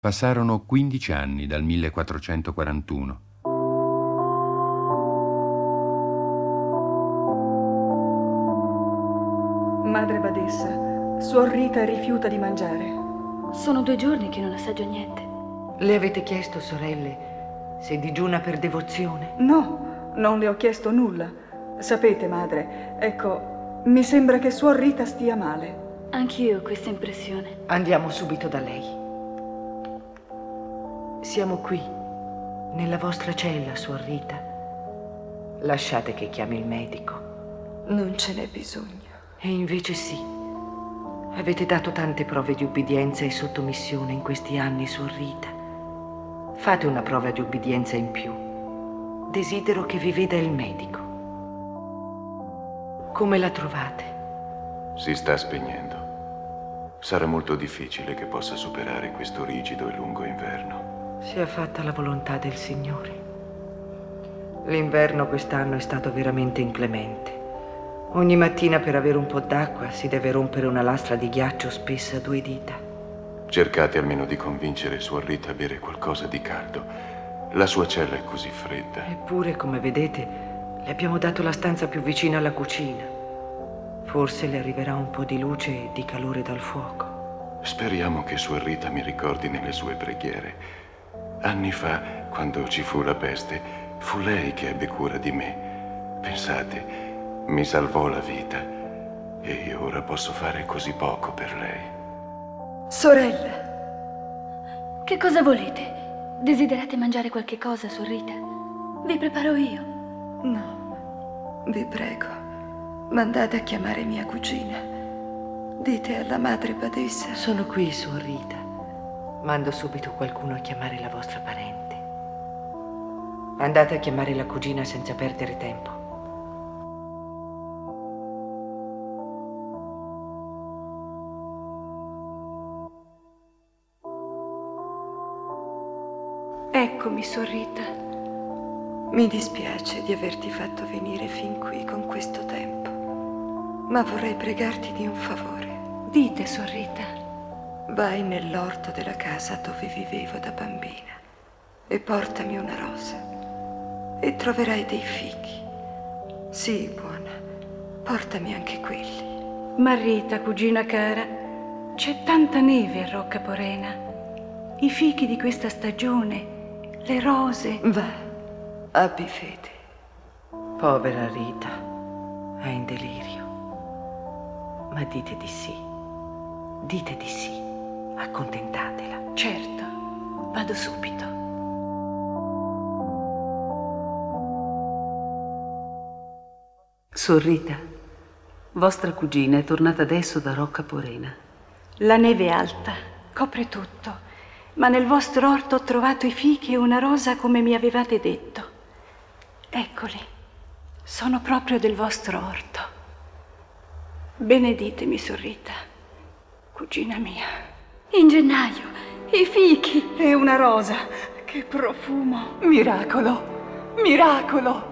Passarono 15 anni dal 1441. Madre badessa, suor Rita rifiuta di mangiare. Sono 2 giorni che non assaggio niente. Le avete chiesto, sorelle, se digiuna per devozione? No, non le ho chiesto nulla. Sapete, madre, ecco, mi sembra che suor Rita stia male. Anch'io ho questa impressione. Andiamo subito da lei. Siamo qui, nella vostra cella, suor Rita. Lasciate che chiami il medico. Non ce n'è bisogno. E invece sì. Avete dato tante prove di ubbidienza e sottomissione in questi anni, suor Rita. Fate una prova di ubbidienza in più. Desidero che vi veda il medico. Come la trovate? Si sta spegnendo. Sarà molto difficile che possa superare questo rigido e lungo inverno. Sia fatta la volontà del Signore. L'inverno quest'anno è stato veramente inclemente. Ogni mattina per avere un po' d'acqua si deve rompere una lastra di ghiaccio spessa 2 dita. Cercate almeno di convincere suor Rita a bere qualcosa di caldo. La sua cella è così fredda. Eppure, come vedete, le abbiamo dato la stanza più vicina alla cucina. Forse le arriverà un po' di luce e di calore dal fuoco. Speriamo che suor Rita mi ricordi nelle sue preghiere. Anni fa, quando ci fu la peste, fu lei che ebbe cura di me. Pensate, mi salvò la vita e io ora posso fare così poco per lei. Sorella! Che cosa volete? Desiderate mangiare qualche cosa, suor Rita? Vi preparo io. No, vi prego, mandate a chiamare mia cugina. Dite alla madre badessa. Sono qui, suor Rita. Mando subito qualcuno a chiamare la vostra parente. Andate a chiamare la cugina senza perdere tempo. Eccomi, suor Rita. Mi dispiace di averti fatto venire fin qui con questo tempo, ma vorrei pregarti di un favore. Dite, suor Rita. Vai nell'orto della casa dove vivevo da bambina e portami una rosa e troverai dei fichi. Sì, buona, portami anche quelli. Ma Rita, cugina cara, c'è tanta neve a Rocca Porena. I fichi di questa stagione, le rose. Va, abbi fede. Povera Rita, è in delirio. Ma dite di sì. Dite di sì. Accontentatela. Certo, vado subito. Suor Rita, vostra cugina è tornata adesso da Rocca Porena. La neve è alta, copre tutto, ma nel vostro orto ho trovato i fichi e una rosa come mi avevate detto. Eccoli, sono proprio del vostro orto. Beneditemi, suor Rita, cugina mia. In gennaio, i fichi. E una rosa, che profumo! Miracolo, miracolo!